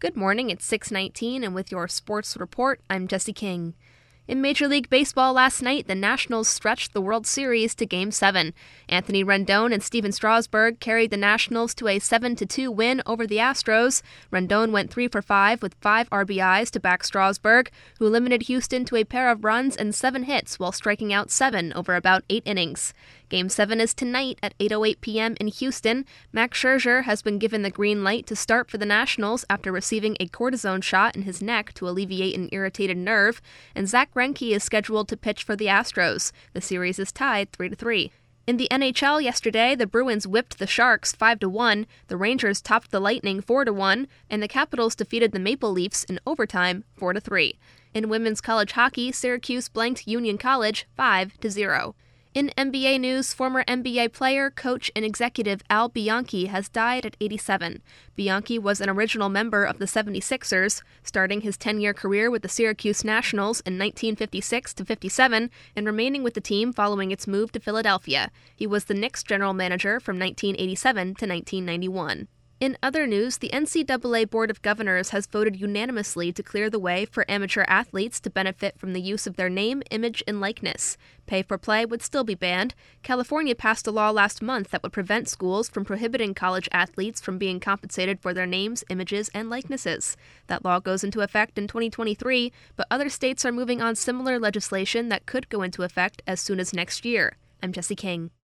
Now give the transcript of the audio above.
Good morning, it's 6:19, and with your sports report, I'm Jesse King. In Major League Baseball last night, the Nationals stretched the World Series to Game 7. Anthony Rendon and Steven Strasburg carried the Nationals to a 7-2 win over the Astros. Rendon went 3 for 5 with 5 RBIs to back Strasburg, who limited Houston to a pair of runs and 7 hits while striking out 7 over about 8 innings. Game 7 is tonight at 8:08 p.m. in Houston. Max Scherzer has been given the green light to start for the Nationals after receiving a cortisone shot in his neck to alleviate an irritated nerve, and Zach Greinke is scheduled to pitch for the Astros. The series is tied 3-3. In the NHL yesterday, the Bruins whipped the Sharks 5-1, the Rangers topped the Lightning 4-1, and the Capitals defeated the Maple Leafs in overtime 4-3. In women's college hockey, Syracuse blanked Union College 5-0. In NBA news, former NBA player, coach, and executive Al Bianchi has died at 87. Bianchi was an original member of the 76ers, starting his 10-year career with the Syracuse Nationals in 1956-57 and remaining with the team following its move to Philadelphia. He was the Knicks general manager from 1987 to 1991. In other news, the NCAA Board of Governors has voted unanimously to clear the way for amateur athletes to benefit from the use of their name, image, and likeness. Pay for play would still be banned. California passed a law last month that would prevent schools from prohibiting college athletes from being compensated for their names, images, and likenesses. That law goes into effect in 2023, but other states are moving on similar legislation that could go into effect as soon as next year. I'm Jesse King.